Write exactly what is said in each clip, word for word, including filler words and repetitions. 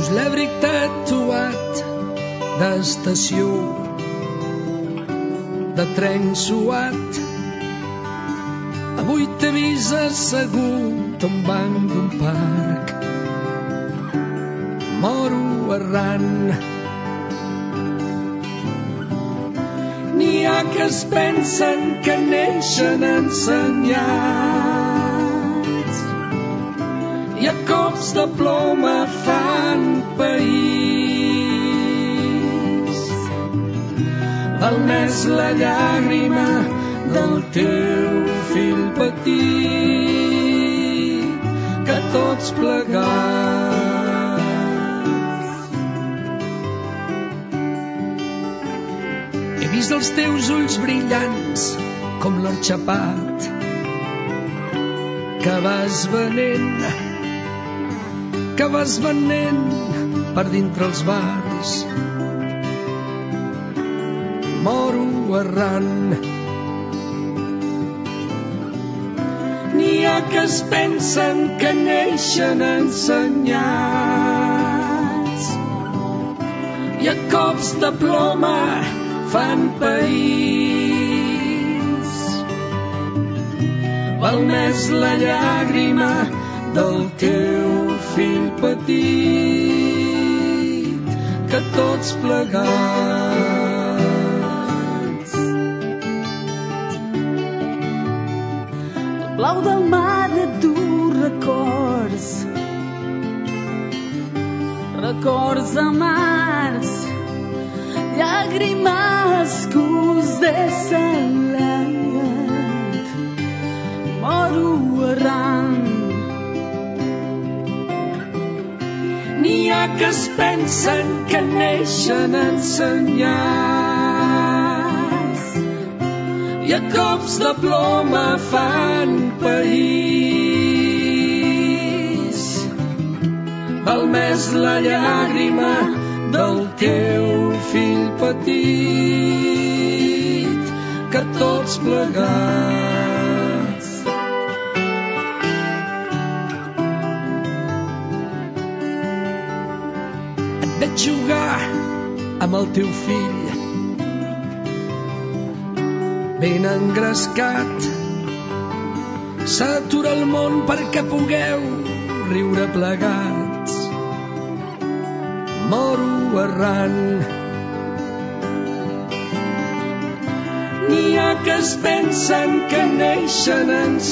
Us l'èbric tatuat d'estació, de tren suat. Avui t'he vist assegut a un banc d'un parc, moro errant. N'hi ha que es pensen que neixen ensenyats i a cops de ploma fan país. Val més la llàgrima del teu fill petit que tots plegats. He vist els teus ulls brillants com l'or xapat que vas venent, que vas venent per dintre els bars. Moro errant. N'hi ha que es pensen que neixen ensenyats i a cops de ploma fan país. Val més la llàgrima del teu fill petit que tots plegats. El blau del mar et du records, records amars, llàgrimes que us descel·len, moro errant. N'hi ha que es pensen que neixen ensenyats i a cops de ploma fan país. Val més la llàgrima del teu fill petit que tots plegats. Et veig jugar amb el teu fill ben engrescat. S'atura el món perquè pugueu riure plegats. Moro errant. N'hi ha que es pensen que neixen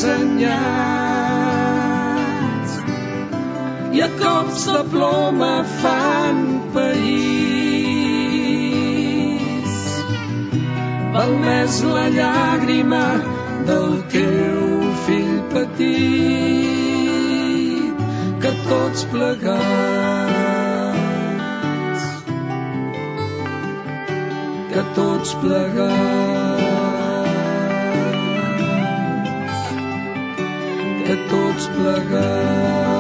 ensenyats i a cops de ploma fan país. Val més la llàgrima del teu fill petit que tots plegats. Que tots plegats. Que tots plegats.